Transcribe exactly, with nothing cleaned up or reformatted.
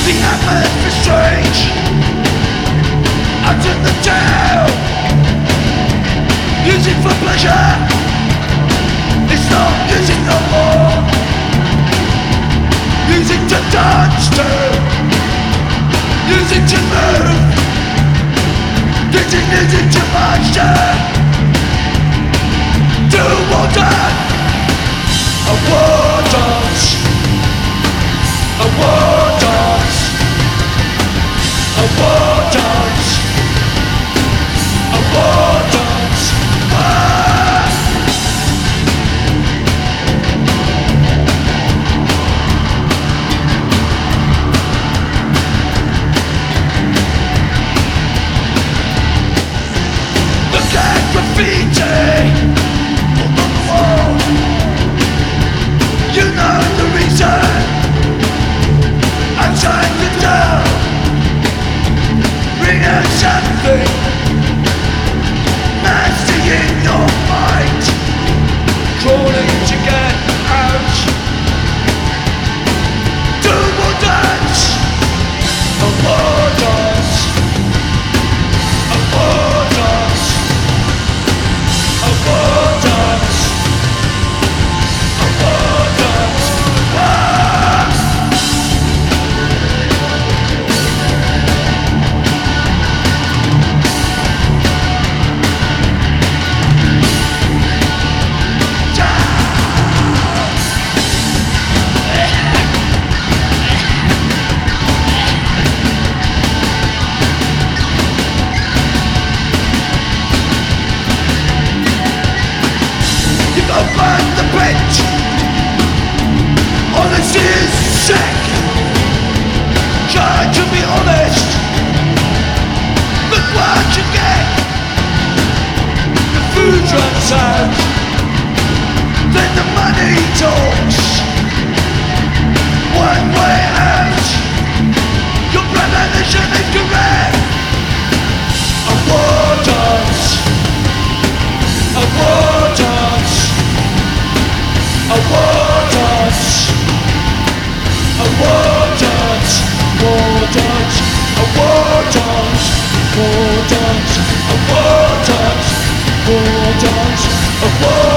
The atmosphere strange. Out in the town, music for pleasure. It's not music no more. Music to dance to, music to move. This is music to march to. Do or die. A war dance. A war dance. A war dance. A war dance. Ah! Look at graffiti on the wall. You know the reason. Outside the door, bring out something nasty in your mind, crawling to get out. Do or dance, a war dance, a war dance, a war dance, a war dance. Ah! Open the bench. Honesty is sick. Try to be honest. Look what you get. The food runs out. Then the money talks. One way out. Your premonition is correct. A war dance. A war dance. A war dance, a war dance, war dance, a war dance, war dance, a war dance, war dance, a war